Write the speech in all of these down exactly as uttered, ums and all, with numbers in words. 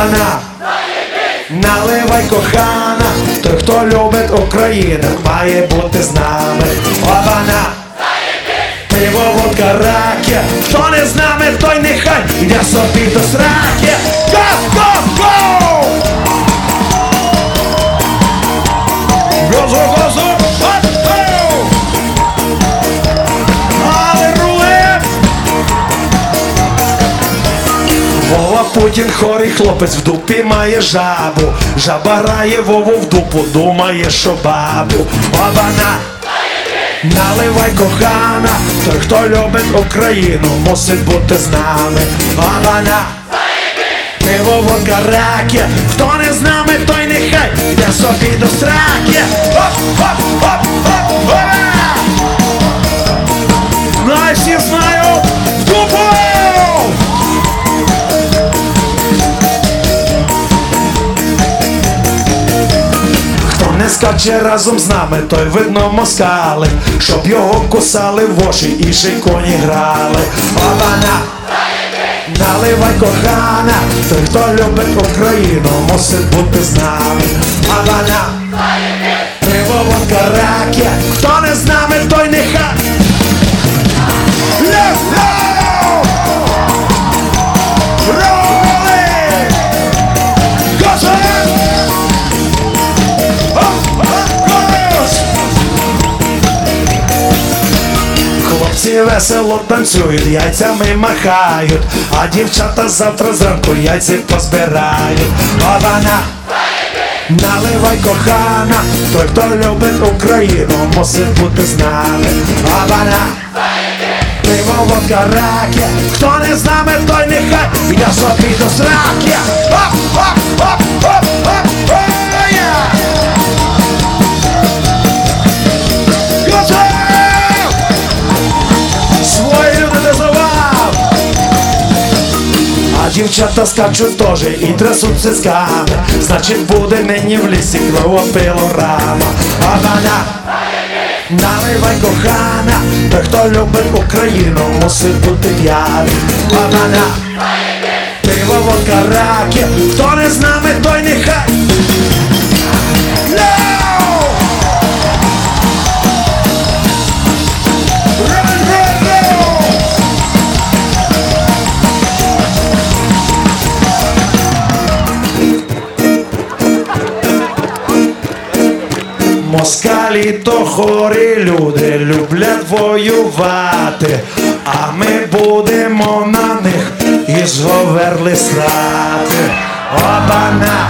Обана, наливай, кохана, той, хто любить Україну, має бути з нами. Обана, пиво, водка, раки, хто не з нами, той нехай йде собі до сраки. Go, go, go! Газу, газу, гоу! Але рулем! Вова Путін хорий хлопець, в дупі має жабу. Жаба грає Вову в дупу, думає, що бабу. Обана, наливай, кохана, той, хто любить Україну, мусить бути з нами. Обана, пиво, водка, раки, хто не з нами, той нехай йде собі до сраки. Оп, оп, оп, оп, оп! Знай, всі знають, в дупу! Хто не скаче разом з нами, той видно москали, щоб його кусали в очі і ще й коні грали. Обана, наливай, кохана, той, хто любить Україну, мусить бути з нами. Обана, пиво, водка, раки, хто не з нами, той нехай. Хлопці весело танцюють, яйцями махають, а дівчата завтра зранку яйці позбирають. Обана, наливай, кохана, той, хто любить Україну, мусить бути з нами. Обана, пиво, водка, раки, хто не з нами, той нехай йде собі до сраки. Оп, оп, оп, оп, оп, оп, свої люди не завав. А дівчата скачуть теж і трясуть цицьками, значить буде нині в лісі кровопилорама. Обана, наливай, кохана, той, хто любить Україну, мусить бути п'яний. Обана, пиво, водка, раки, хто не з нами, той нехай. Москалі то хорі люди, люблять воювати, а ми будемо на них із говерли срати. Обана,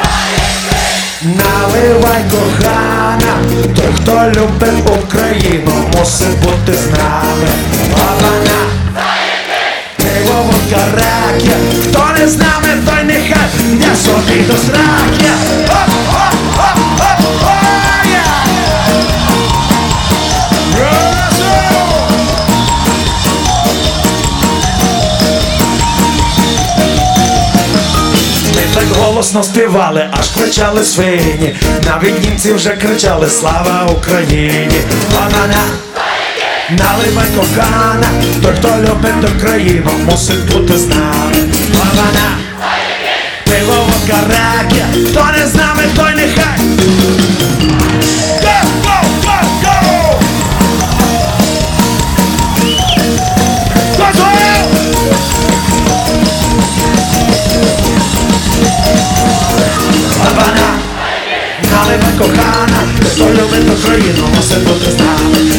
наливай, кохана, той, хто любить Україну, мусить бути з нами. Обана, пиво, водка, раки, хто не з нами, той нехай йде собі до сраки. Оп, оп, оп, оп, оп! Так голосно співали, аж кричали свині, навіть німці вже кричали «Слава Україні!». Обана, наливай, кохана, той, хто любить Україну, мусить бути з нами. Обана, пиво, водка, раки, хто не з нами, той нехай. Go, go, go, go! Обана, наливай, кохана, хто любить Україну, мусить бути з нами.